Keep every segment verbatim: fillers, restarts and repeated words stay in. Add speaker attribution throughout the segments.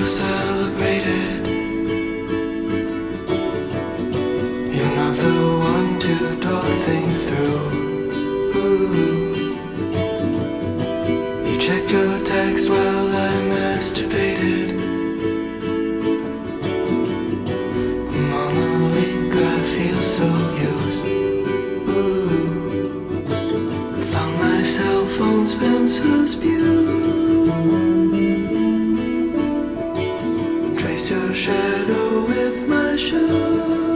Speaker 1: celebrated. You're not the one to talk things through. Ooh. You checked your text while I masturbated. Monologue, I feel so used. Ooh. Found myself on Spencer's Pew. Trace your shadow with my shoe.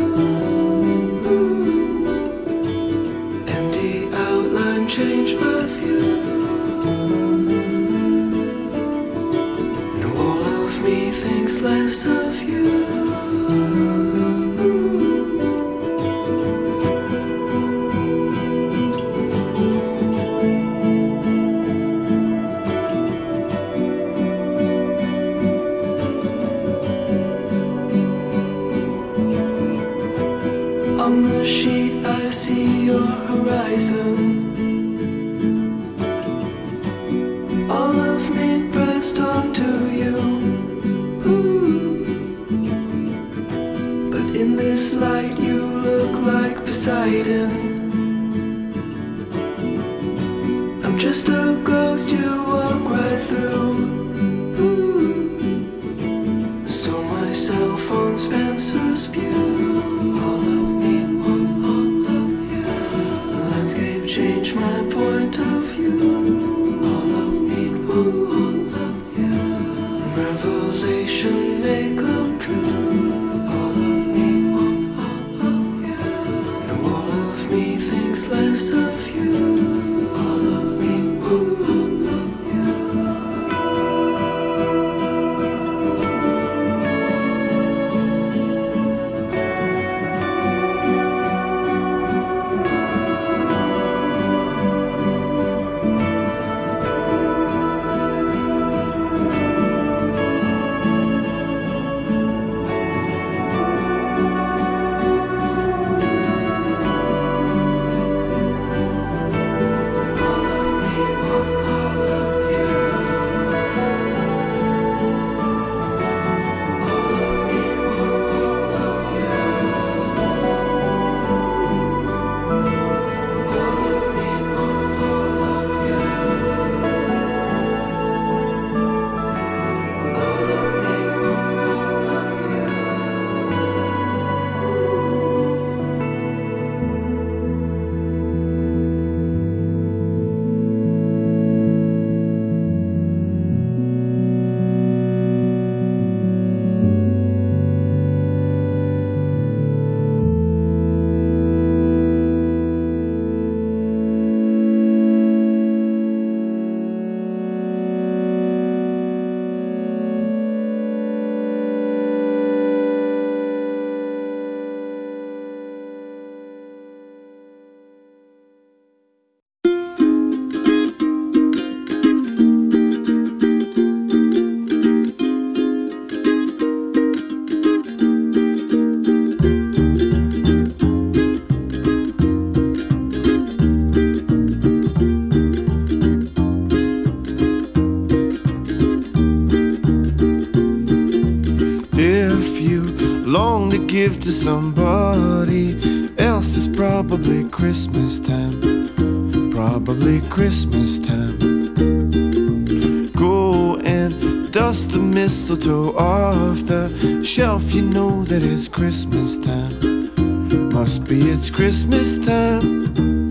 Speaker 1: Empty outline, change my view. No, all of me thinks less of you. On the sheet I see your horizon. All of me pressed onto you. Ooh. But in this light you look like Poseidon. I'm just a ghost you walk right through. Ooh. Saw myself on Spencer's Pew. All of me was all of you. The landscape changed my point of view. All of me was all of you. Revelation may come true. All of me was all of you. Now all of me thinks less of you. All of me was all of you.
Speaker 2: Long to give to somebody else, is probably Christmas time. Probably Christmas time. Go and dust the mistletoe off the shelf. You know that it's Christmas time. Must be it's Christmas time.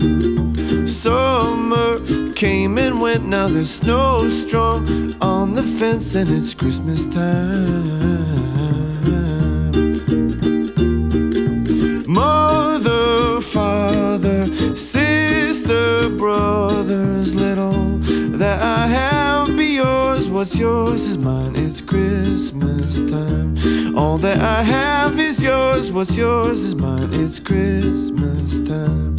Speaker 2: Summer came and went, now there's snowstorm on the fence, and it's Christmas time. Mother, father, sister, brothers, little that I have be yours. What's yours is mine, it's Christmas time. All that I have is yours. What's yours is mine, it's Christmas time.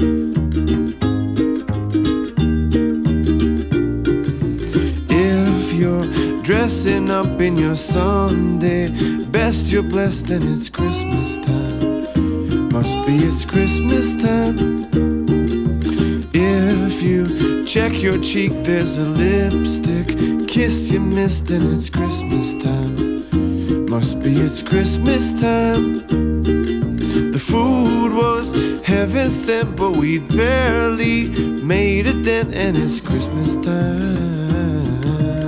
Speaker 2: If you're dressing up in your Sunday best, you're blessed, and it's Christmas time. Must be it's Christmas time. If you check your cheek, there's a lipstick kiss you missed, and it's Christmas time. must be it's Christmas time. The food was heaven sent, but we'd barely made a dent, and it's Christmas time.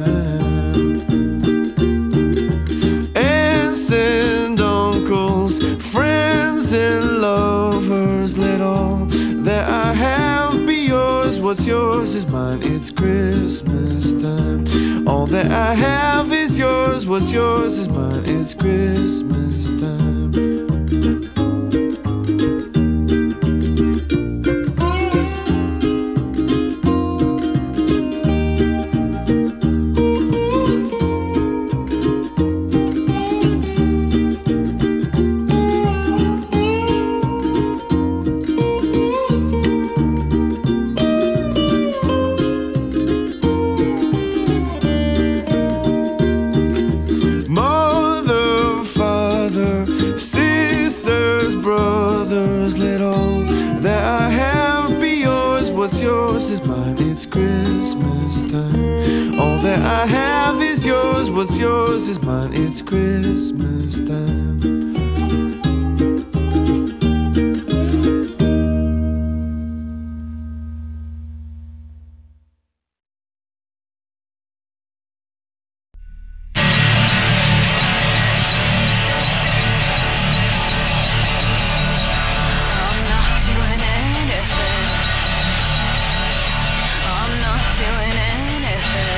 Speaker 2: Aunts and uncles, friends and lovers, let all that I have be yours. What's yours is mine, it's Christmas time. All that I have is yours. What's yours is mine, it's Christmas time. What's yours is mine, it's Christmas time. All that I have is yours. What's yours is mine, it's Christmas time.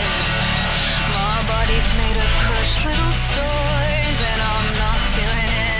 Speaker 3: Made of crushed little stories, and I'm not doing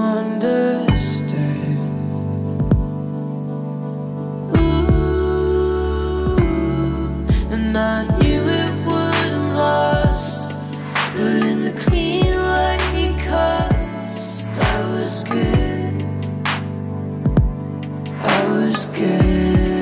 Speaker 1: understood. Ooh, and I knew it wouldn't last, but in the clean light he cast, I was good. I was good.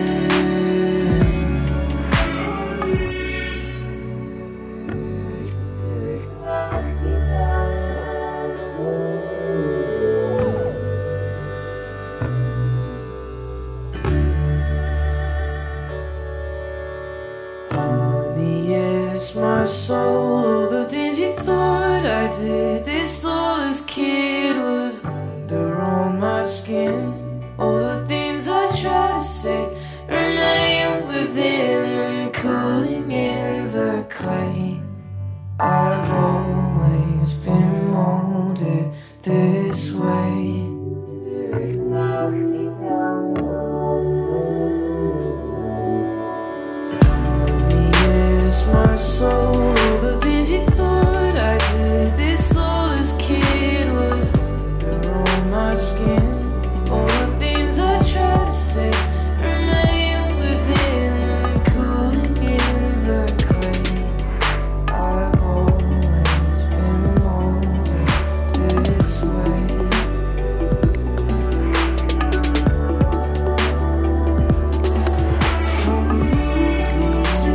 Speaker 1: My soul, all the things you thought I did, this soulless kid was under on my skin. All the things I tried to say remain within and cooling in the clay. I've always been molded this way. My soul, all the things you thought I did, this soulless kid was under on my skin. All the things I tried to say remain within and cooling in the clay. I've always been molded this way. From evening to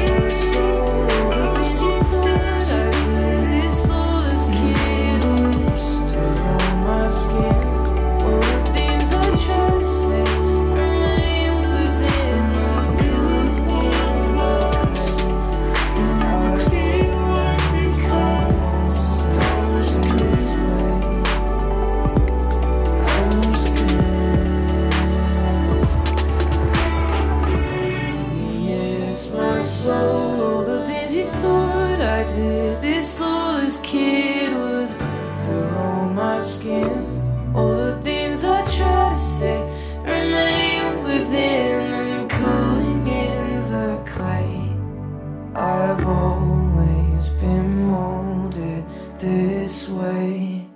Speaker 1: this soulless kid was under on my skin. All the things I try to say remain within and cooling in the clay. I've always been molded this way.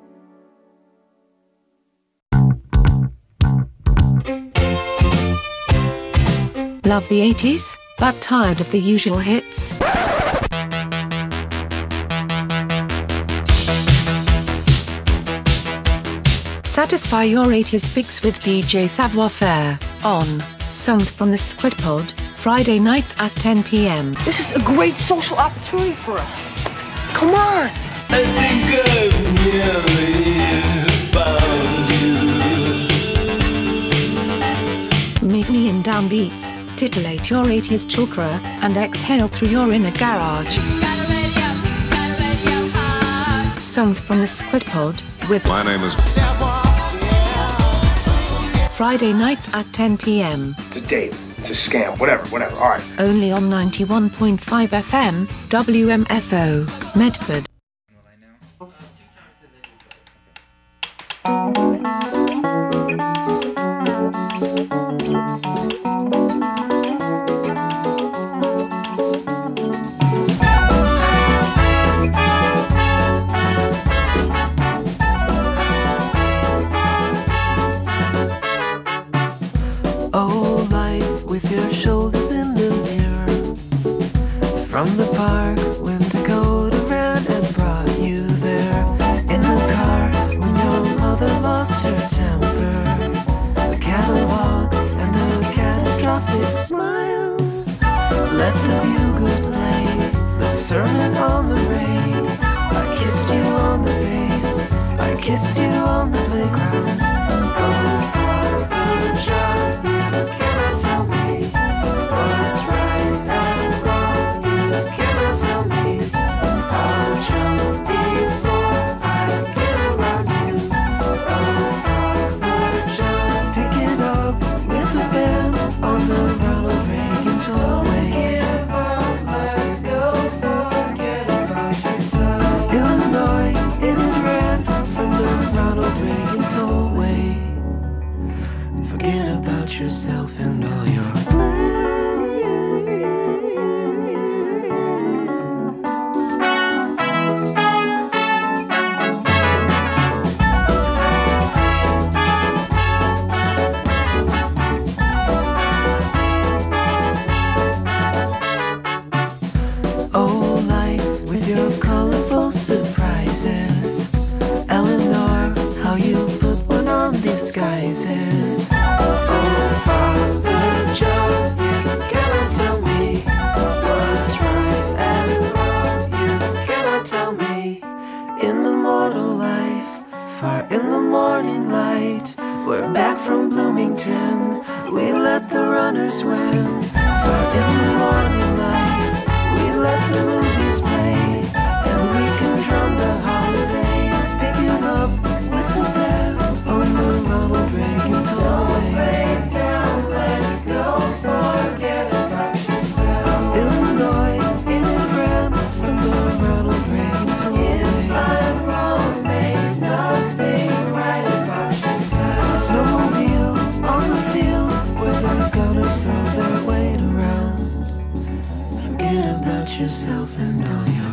Speaker 3: Love the eighties, but tired of the usual hits? Satisfy your eighties fix with D J Savoir Faire on Songs from the Squid Pod, Friday nights at ten p m.
Speaker 4: This is a great social opportunity for us. Come on!
Speaker 5: I think I've nearly found you.
Speaker 3: Meet me in downbeats, titillate your eighties chakra, and exhale through your inner garage. Songs from the Squid Pod with
Speaker 6: My name is
Speaker 3: Friday nights at ten p m.
Speaker 7: It's a date, it's a scam, whatever, whatever, alright.
Speaker 3: Only on ninety-one point five F M, W M F O, Medford.
Speaker 1: Oh, life with your shoulders in the mirror. From the park when Dakota ran and brought you there. In the car when your mother lost her temper. The catalog and the catastrophic smile. Let the bugles play the sermon on the rain. I kissed you on the face, I kissed you on the playground. Oh, Father John, you cannot tell me what's right and wrong. You cannot tell me I'll jump before I get around you. Oh, Father John, pick it up with a band on the Ronald Reagan tollway. Give up, let's go, forget about yourself. Illinois, in it ran from the Ronald Reagan tollway. Forget about yourself and all your plans. disguises. Oh, Father John, you cannot tell me what's right and wrong. You cannot tell me. In the mortal life, far in the morning light, we're back from Bloomington. We let the runners win. Far in the morning life, we let the movies play, and we can drum the holiday, picking up with the band on the Ronald Reagan Tollway. Break down, let's go, forget about yourself. Illinois, in a grand from the Ronald Reagan Tollway. If I'm wrong, makes nothing right about yourself. Snowmobile on the field where the gunners throw their weight around. Forget about yourself and all your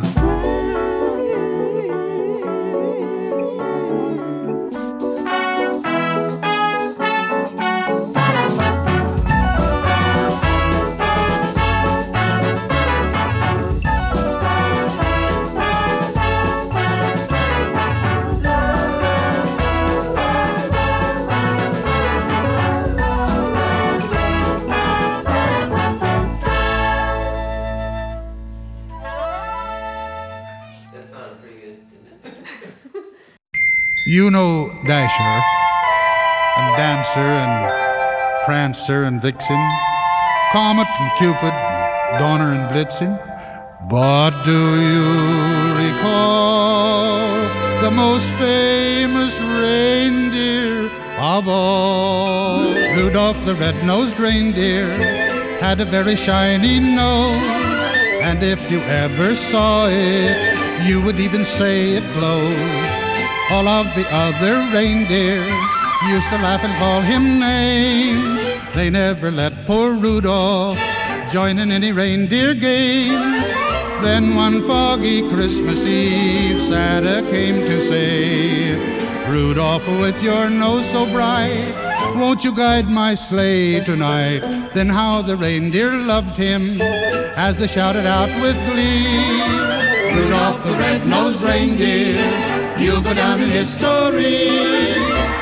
Speaker 6: You know Dasher, and Dancer, and Prancer, and Vixen, Comet, and Cupid, and Donner, and Blitzen. But do you recall the most famous reindeer of all? Rudolph the red-nosed reindeer had a very shiny nose, and if you ever saw it, you would even say it glowed. All of the other reindeer used to laugh and call him names. They never let poor Rudolph join in any reindeer games. Then one foggy Christmas Eve, Santa came to say, Rudolph, with your nose so bright, won't you guide my sleigh tonight? Then how the reindeer loved him as they shouted out with glee, Rudolph the red-nosed reindeer, you'll go down in history.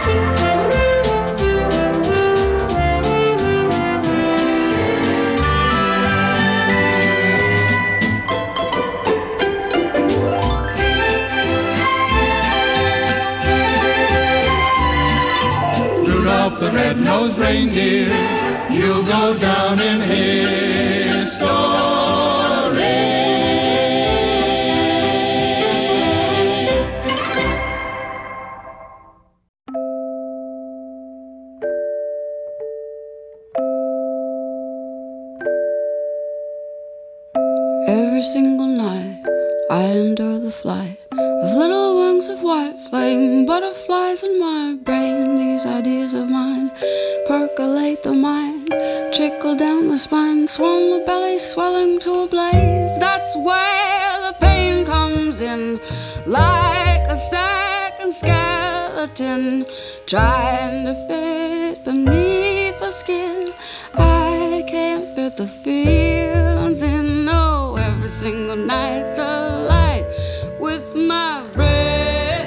Speaker 6: Rudolph the red-nosed reindeer, you'll go down in history.
Speaker 8: Every single night I endure the flight of little wings of white flame, butterflies in my brain. These ideas of mine percolate the mind, trickle down the spine, swell the belly, swelling to a blaze. That's where the pain comes in, like a second skeleton trying to fit beneath the skin. I can't fit the feelings in, no. Every single night's a light with my breath.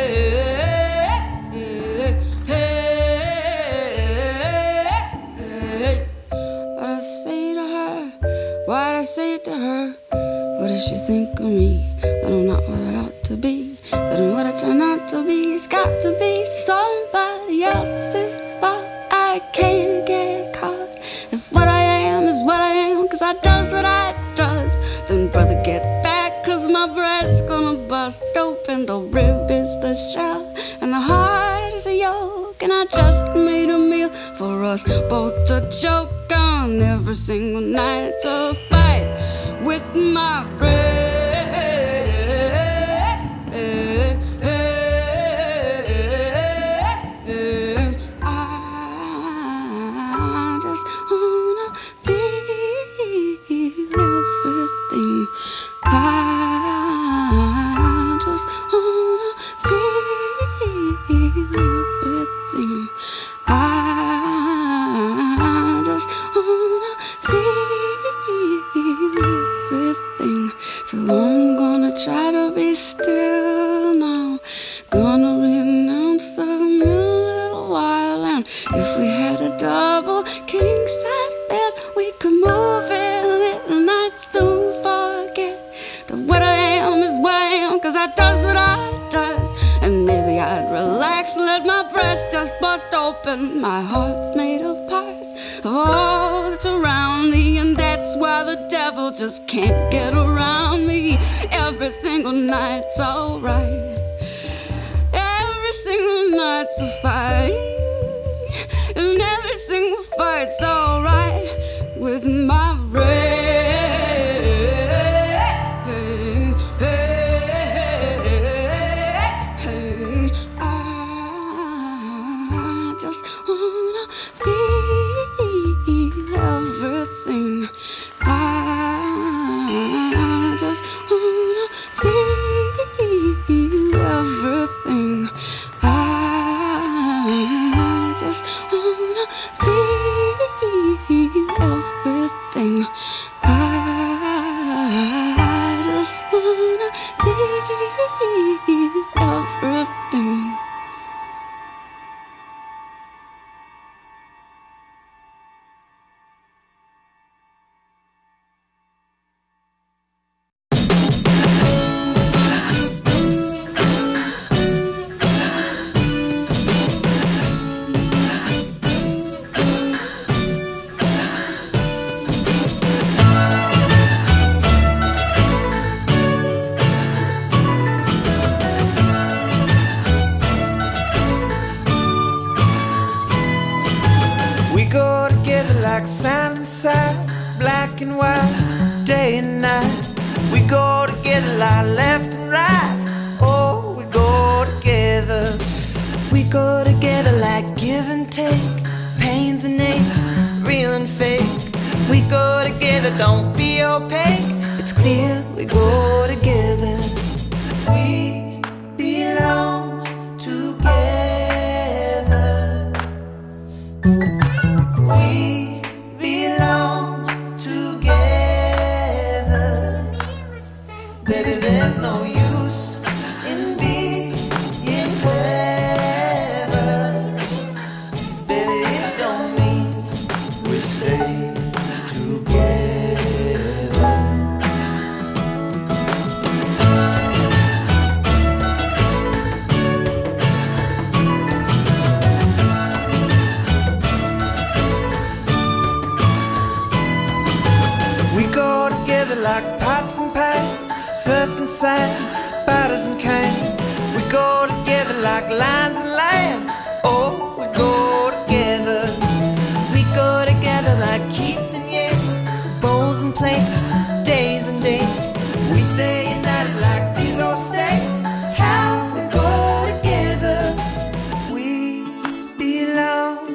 Speaker 8: What I say to her, what I say to her, what does she think of me? That I'm not what I ought to be, that I'm what I try not to be. It's got to be somebody else's fault. I can't get caught if what I am is what I am, cause I does what I does. Then brother, get back, cause my breast's gonna bust open. The rib is the shell and the heart is a yolk, and I just made a meal for us both to choke on. Every single night's a fight with my breath. I just wanna feel everything. I just wanna feel everything. I just wanna feel everything. So If we had a double king-size bed, we could move in it and I'd soon forget that what I am is what I am, cause I does what I does. And maybe I'd relax, let my breast just bust open. My heart's made of parts of all that's around me, and that's why the devil just can't get around me. Every single night's alright, every single night's a fight, and every single fight's alright with my brain.
Speaker 2: Sand and side, black and white, day and night. We go together like left and right. Oh, we go together. We go together like give and take, pains and aches, real and fake. We go together, don't be opaque. It's clear we go together. We belong together. We baby, there's no use in being clever. Baby, it don't mean we stay together. We go together like pots and pans, surf and sand, batters and cans. We go together like lions and lambs. Oh, we go together. We go together like Keats and Yeats, bowls and plates, days and dates. We stay united like these old states. It's how we go together. We belong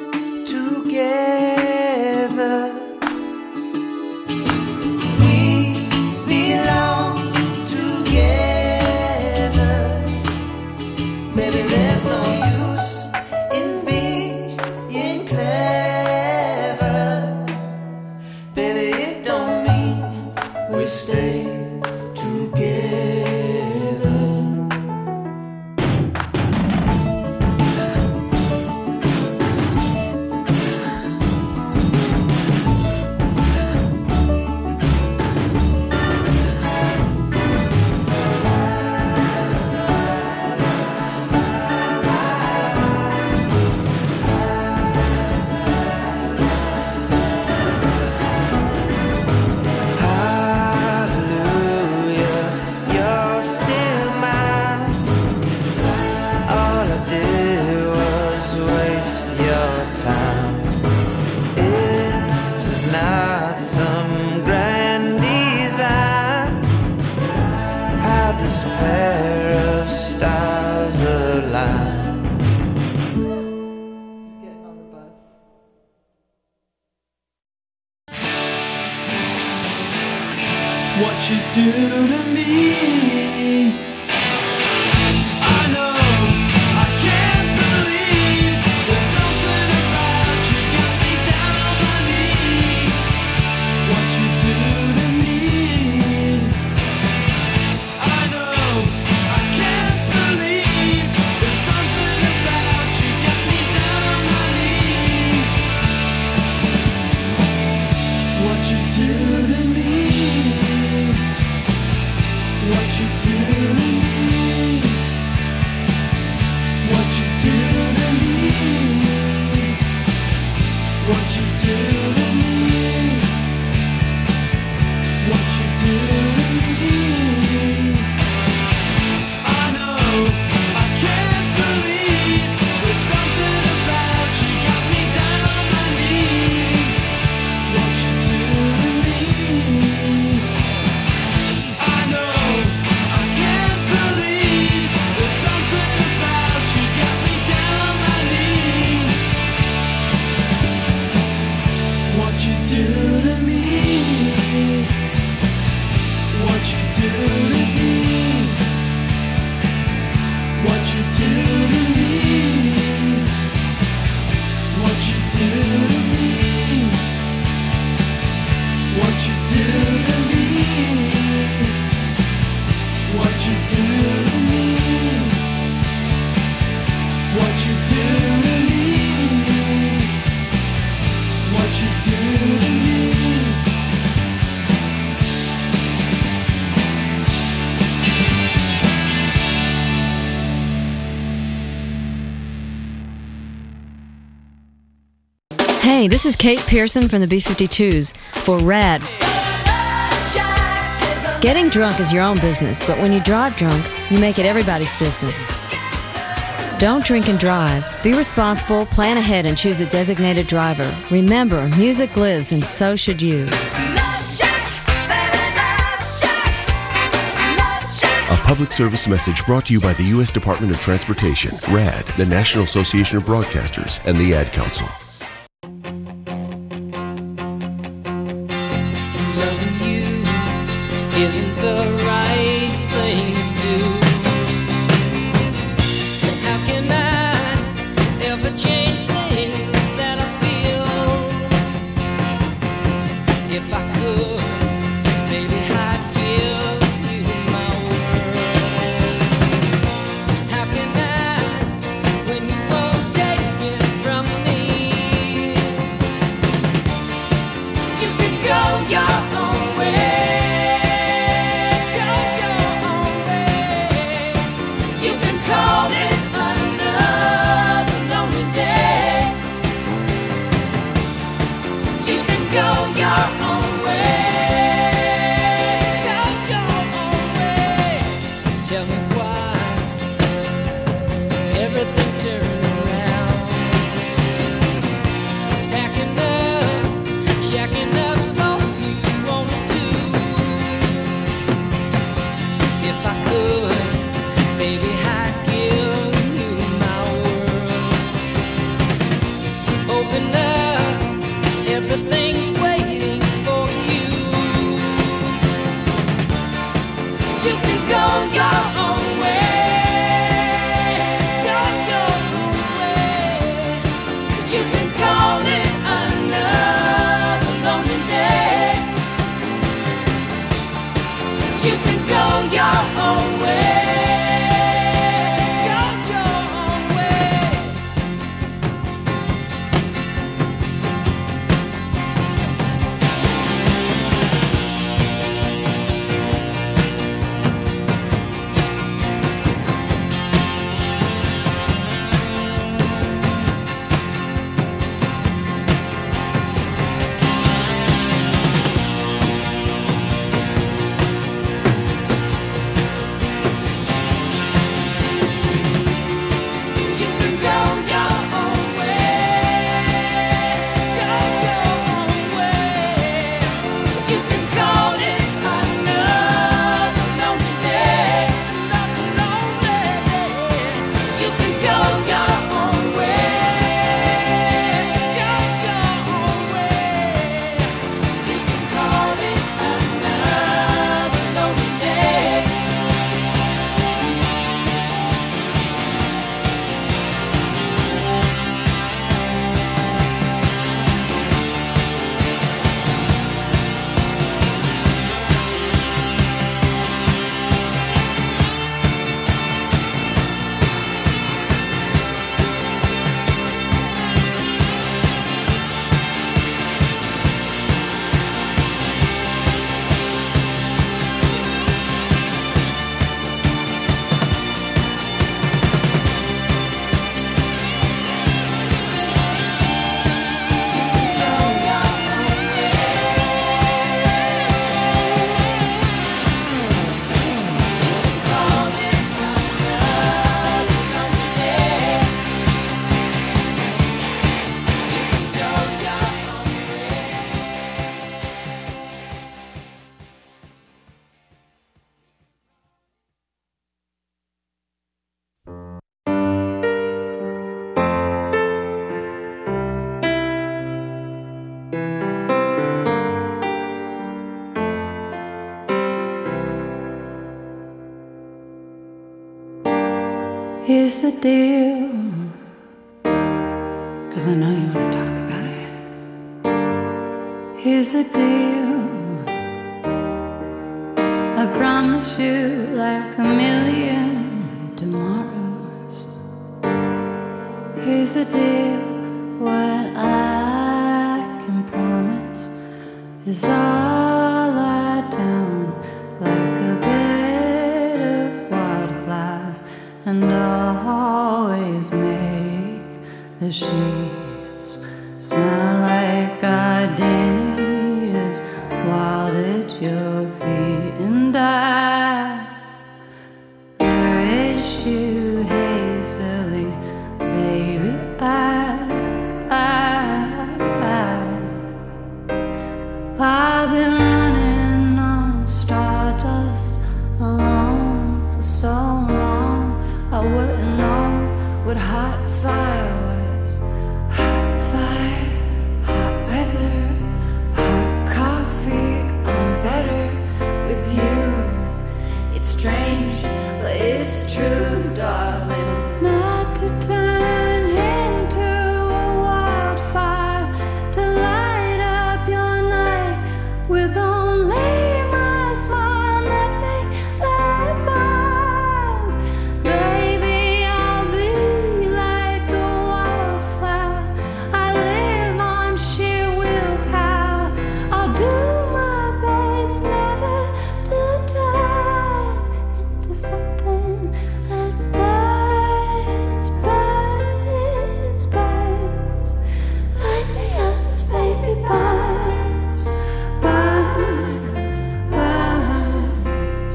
Speaker 2: together. We belong together. Baby, there's no use in being clever. Baby, it don't mean we stay together.
Speaker 1: What you do to me, I know, I can't believe. There's something about you got me down on my knees. What you do to me, I know, I can't believe. There's something about you got me down on my knees. what you do to me, what you do to me. I know I can't believe there's something about you got me down on my knees. What you do to me, I know I can't believe there's something about you got me down on my knees. What you do to me, what you do to me, what you do to me, what you do to me, what you do to me, what you do to me, what you do to me, what you do to me.
Speaker 9: Hey, this is Kate Pearson from the B fifty-twos for RAD. Getting drunk is your own business, but when you drive drunk, you make it everybody's business. Don't drink and drive. Be responsible, plan ahead, and choose a designated driver. Remember, music lives, and so should you.
Speaker 10: A public service message brought to you by the U S Department of Transportation, RAD, the National Association of Broadcasters, and the Ad Council.
Speaker 1: Loving you isn't the right thing to do. And how can I ever change things that I feel? If I could, maybe I'd give you my world. How can I, when you won't take it from me?
Speaker 8: Here's the deal, 'cause I know you want to talk about it. Here's the deal, I promise you like a million tomorrows. Here's the deal, what I can promise is all lie down like a bed of wildflowers, and always make the sheets smell like gardenias wild at your feet. And I nourish you hazily, baby. I, I, I, I've been running on stardust alone for so long. I wouldn't know what hot fire was. Hot fire, hot weather, hot coffee. I'm better with you. It's strange, but it's true, darling. Not to turn into a wildfire, to light up your night with only my smile, nothing that burns. Baby, I'll be like a wildflower. I live on sheer willpower. I'll do my best never to turn into something that burns, burns, burns like the others, baby, burns, burns, burns.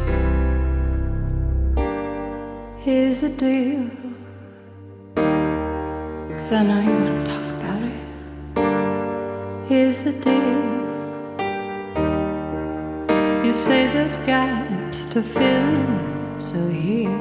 Speaker 8: Here's the deal, 'cause I know you want to talk about it. Here's the deal, you say there's gaps to fill in, so here.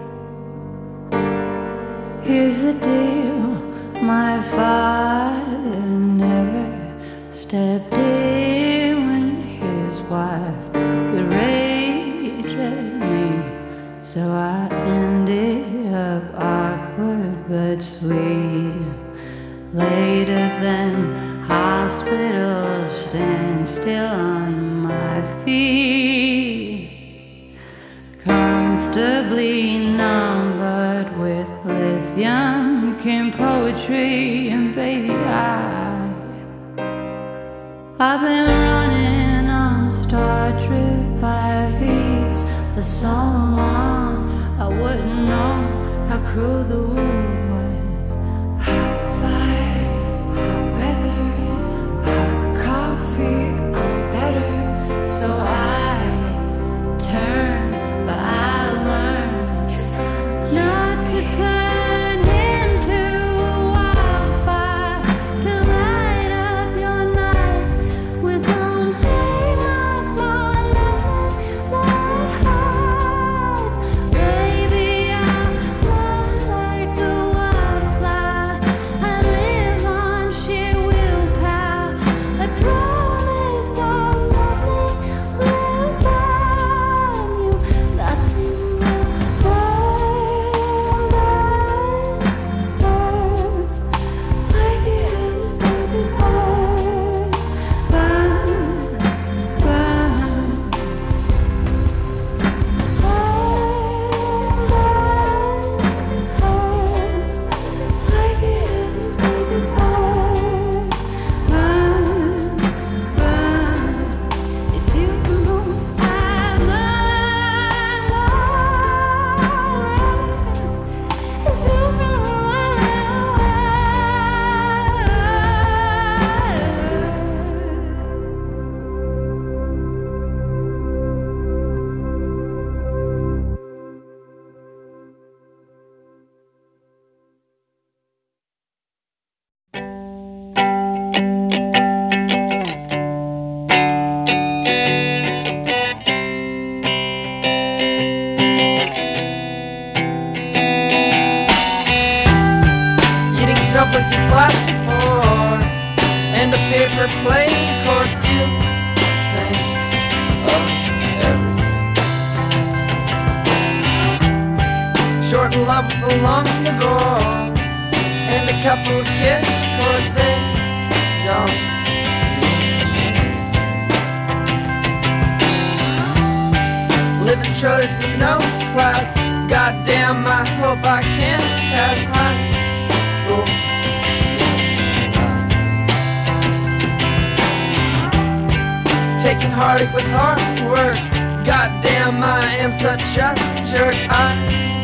Speaker 8: Here's the deal, my father never stepped in when his wife would rage at me, so I ended up awkward but sweet. Later than hospitals, stand still on my feet, comfortably numbered with lithium came poetry, and baby, I I've been running on Star Trek by feet for so long, I wouldn't know how cruel the world was. Hot fire, hot weather, hot coffee. I'm better, so I turn, but I learn not to turn into a wildfire, to light up your night with only my small light that hides. Baby, I'm not like a wildflower. I live on sheer willpower. I promise that nothing will burn you. Nothing will burn, burn, burn like it is, baby, burn, burn, burn.
Speaker 11: Eating snowflakes and plastic forks and a paper plane, of course you think of everything. short in love with a long divorce, and a couple of kids, of course they don't live in trailers with no class. Goddamn, I hope I can pass high school. Taking heartache with hard work. Goddamn, I am such a jerk. I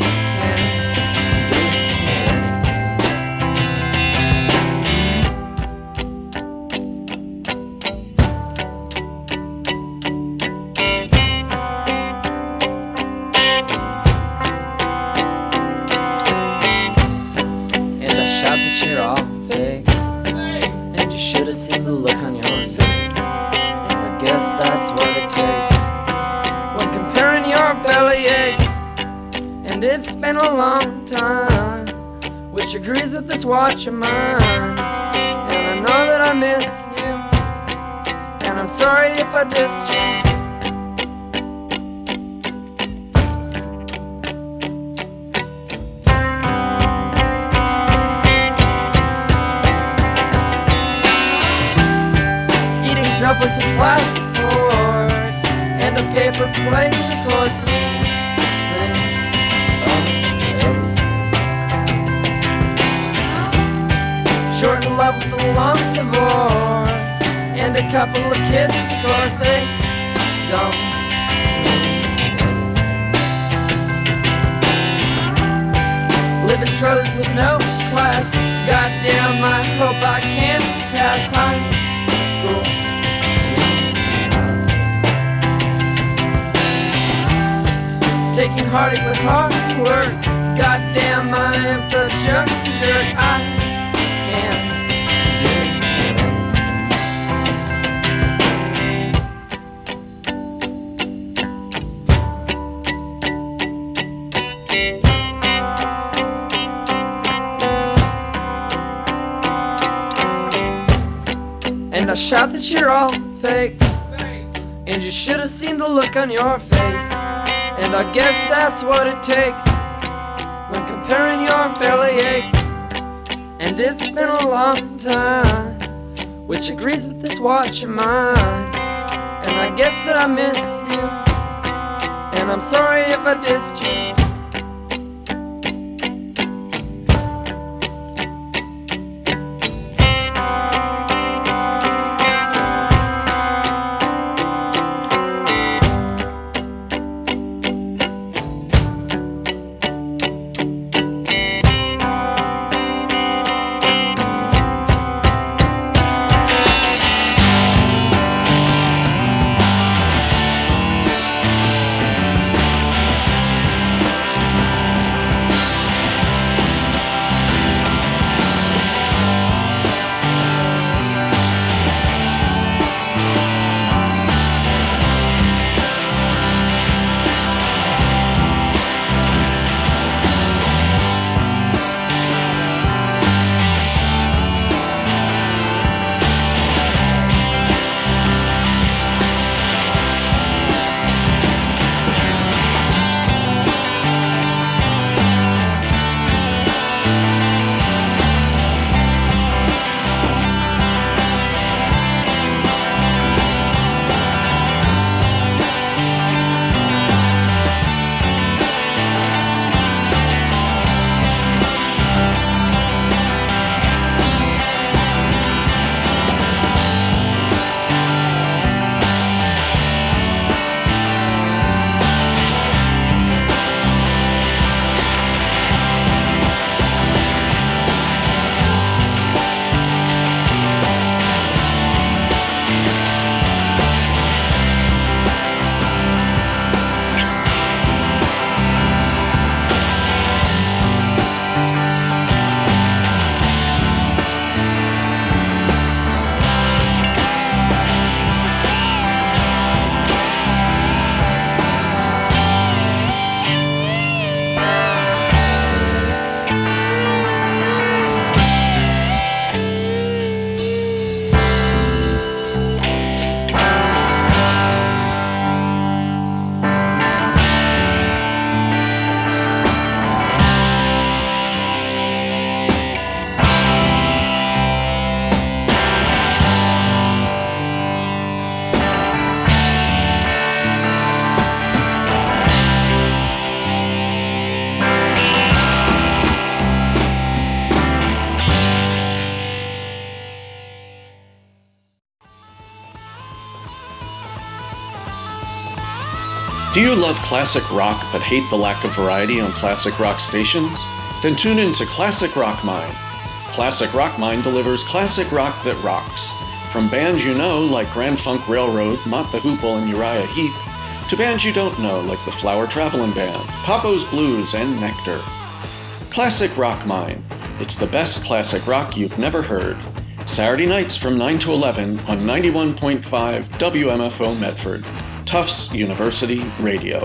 Speaker 11: you're all fake, and you should have seen the look on your face, and I guess that's what it takes when comparing your belly aches. And it's been a long time, which agrees with this watch of mine, and I know that I miss you, and I'm sorry if I dissed you. Snowflakes with plastic forks and a paper plate, of course. Short in love with a long divorce and a couple of kids, of course. They don't live in trailers with no class. Goddamn, I hope I can pass high school. Taking heartache with hard work. Goddamn, I am such a jerk. I can't do. And I shout that you're all fake, and you should have seen the look on your face. And I guess that's what it takes when comparing your belly aches. And it's been a long time, which agrees with this watch of mine. And I guess that I miss you, and I'm sorry if I dissed you.
Speaker 12: Do you love classic rock but hate the lack of variety on classic rock stations? Then tune in to Classic Rock Mine. Classic Rock Mine delivers classic rock that rocks. From bands you know like Grand Funk Railroad, Mott the Hoople, and Uriah Heep, to bands you don't know like the Flower Travelin' Band, Papo's Blues, and Nectar. Classic Rock Mine. It's the best classic rock you've never heard. Saturday nights from nine to eleven on ninety-one point five W M F O Medford, Tufts University Radio.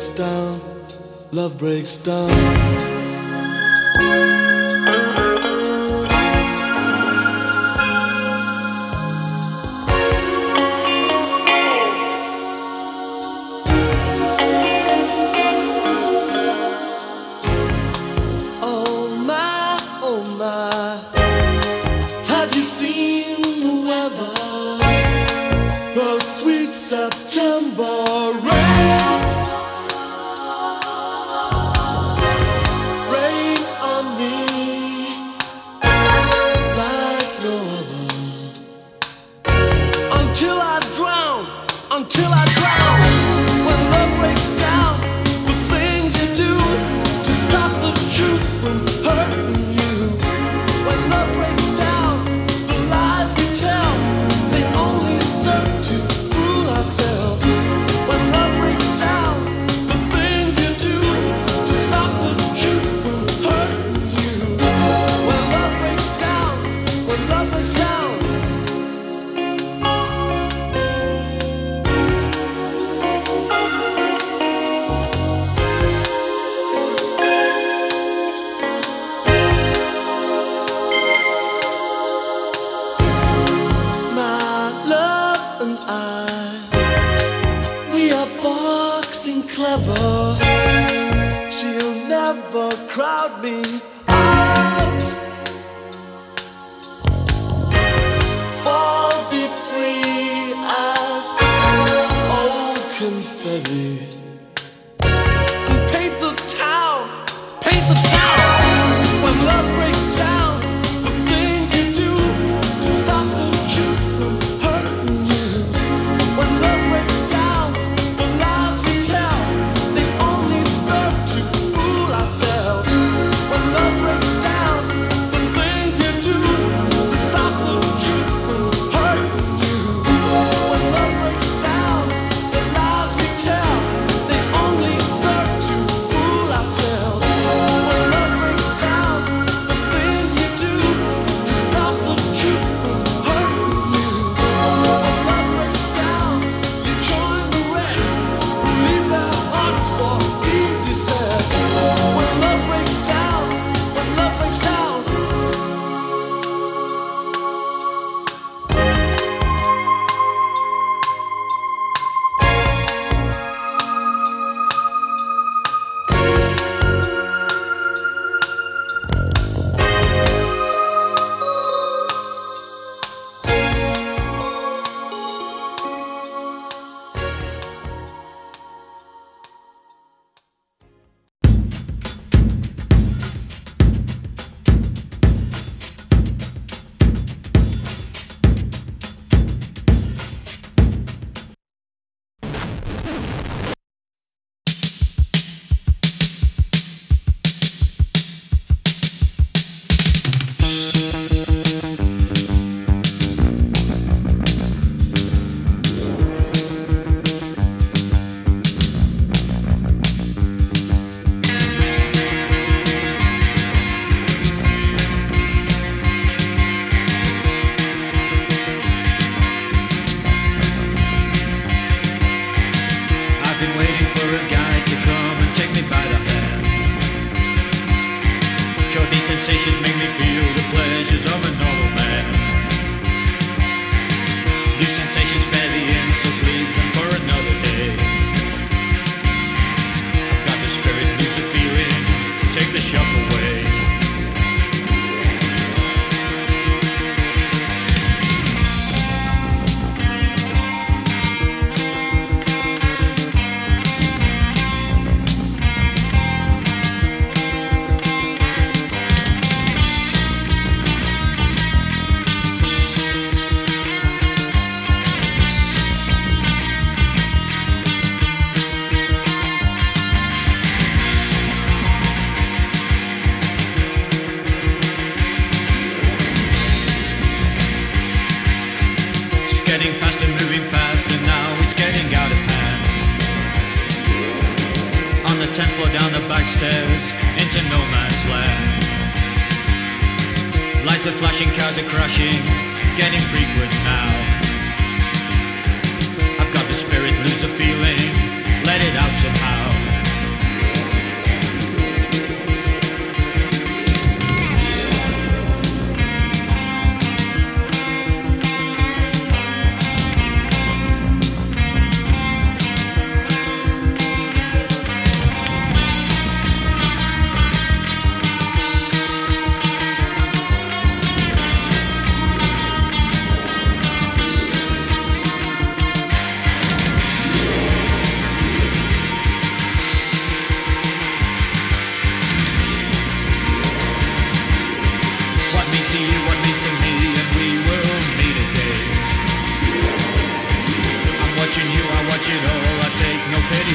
Speaker 13: breaks down, love breaks down.
Speaker 14: Sensations make me feel the pleasures of a normal man. These sensations spare the insults, leave them for another day. I've got the spirit, lose the feeling, take the shock away. Getting faster, moving faster, now it's getting out of hand. On the tenth floor, down the back stairs, into no man's land. Lights are flashing, cars are crashing, getting frequent now. I've got the spirit, lose the feeling, let it out somehow.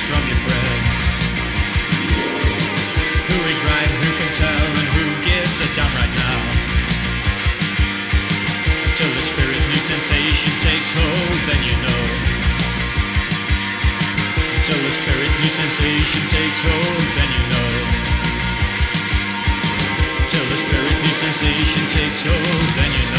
Speaker 14: from your friends. Who is right, who can tell, and who gives a damn right now? Until the spirit new sensation takes hold, then you know. Until the spirit new sensation takes hold, then you know. Until the spirit new sensation takes hold, then you know.